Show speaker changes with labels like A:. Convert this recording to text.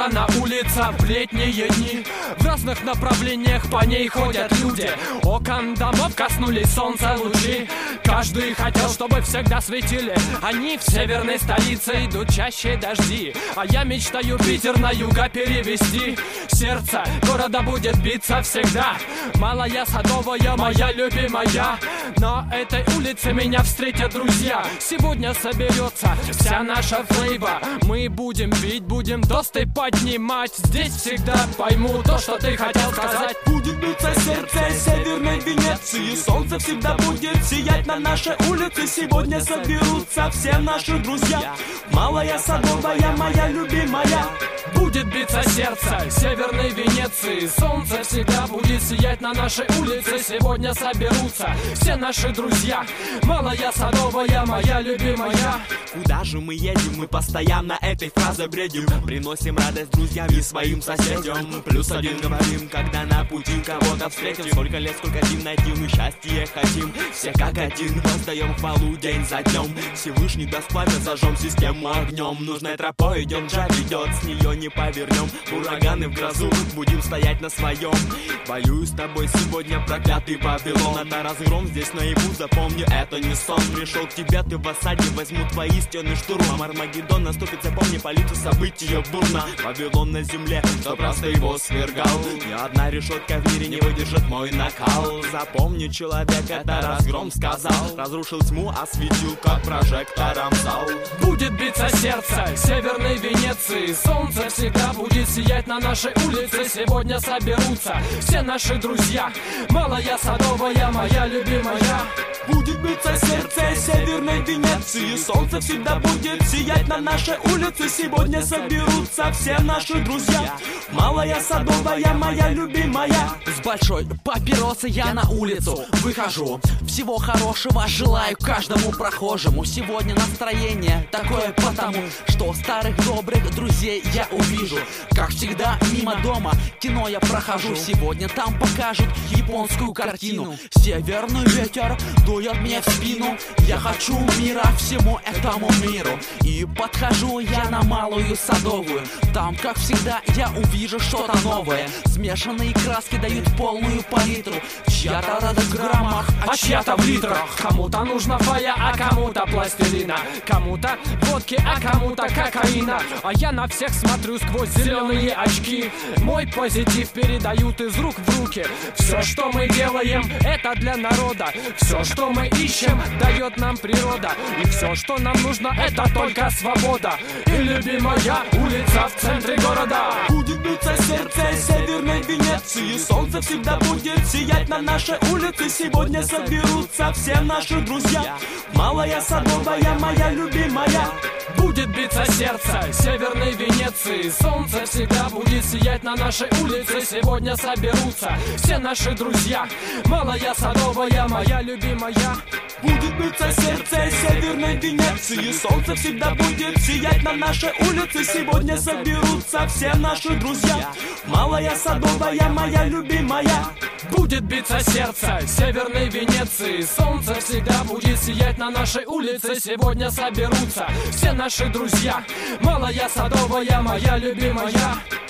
A: Рано улица в летние дни, в разных направлениях по ней ходят люди. Окон домов коснулись солнца лучи. Каждый хотел, чтобы всегда светили они. В северной столице идут чаще дожди, а я мечтаю Питер на юга перевести. Сердце города будет биться всегда. Малая Садовая, моя любимая. На этой улице меня встретят друзья. Сегодня соберется вся наша флейва. Мы будем пить, будем тосты поднимать. Здесь всегда пойму то, что ты хотел сказать.
B: Будет биться сердце северной Венеции. Солнце всегда будет сиять на нашей улице. Сегодня соберутся все наши друзья. Малая Садовая, моя любимая.
A: Будет биться сердце северной Венеции. Солнце всегда будет сиять на нашей улице. Сегодня соберутся все наши друзья. Малая Садовая, моя любимая.
B: Куда же мы едем? Мы постоянно этой фразой бредим. Приносим радость друзьям и своим соседям. +1 говорим, когда на пути кого-то встретим. Сколько лет, сколько дней найти, мы счастье хотим. Все как один, воздаем хвалу день за днем. Всевышний даст пламя, зажжем систему огнем. Нужной тропой идем, жаль идет, с нее не повернем. Ураганы в грозу, будем стоять на своем. Воюю с тобой сегодня, проклятый Вавилон. Это разгром здесь наяву, запомни, это не сон. Пришел к тебе, ты в осаде, возьму твои стены штурмом. Армагеддон наступит, запомни, полицию события бурно. Вавилон на земле, кто просто его свергал. Ни одна решетка в мире не выдержит мой накал. Запомни, человек, это разгром сказал. Разрушил тьму, осветил как прожектором зал.
A: Будет биться сердце северной Венеции. Солнце всегда будет сиять на нашей улице. Сегодня соберутся все наши друзья. Малая Садовая, моя любимая.
B: Будет биться сердце северной Венеции. Солнце всегда будет сиять на нашей улице. Сегодня соберутся все наши друзья. Малая Садовая, моя любимая.
C: С большой папиросой я на улицу выхожу. Всего хорошего желаю каждому прохожему. Сегодня настроение такое потому, что старых добрых друзей я увижу. Как всегда мимо дома кино я прохожу. Сегодня там покажут японскую картину. Северный ветер дует мне в спину. Я хочу мира всему этому миру. И подхожу я на Малую Садовую. Там, как всегда, я увижу что-то новое. Смешанные краски дают полную палитру. Чья-то радость в граммах,
A: а чья-то в литрах. Кому-то нужна фая, а кому-то пластилина. Кому-то водки, а кому-то кокаина. А я на всех смотрю сквозь зеленые очки. Мой позитив передают из рук в руки. Все, что мы делаем, это для народа. Все, что мы ищем, дает нам природа. И все, что нам нужно, это только свобода. И любимая улица в центре города.
B: Будет биться сердце северной Венеции. Солнце всегда будет сиять на нашей улице. Сегодня соберутся все наши друзья. Малая Садовая, моя любимая.
A: Будет биться сердце северной Венеции. Солнце всегда будет сиять на нашей улице. Сегодня соберутся все наши друзья. Малая Садовая, моя любимая.
B: Будет биться сердце северной Венеции. Солнце всегда будет сиять на нашей улице. Сегодня соберутся все наши друзья. Малая Садовая, моя любимая.
A: Будет биться сердце северной Венеции. Солнце всегда будет сиять на нашей улице. Сегодня соберутся все наши друзья. Малая Садовая, моя любимая.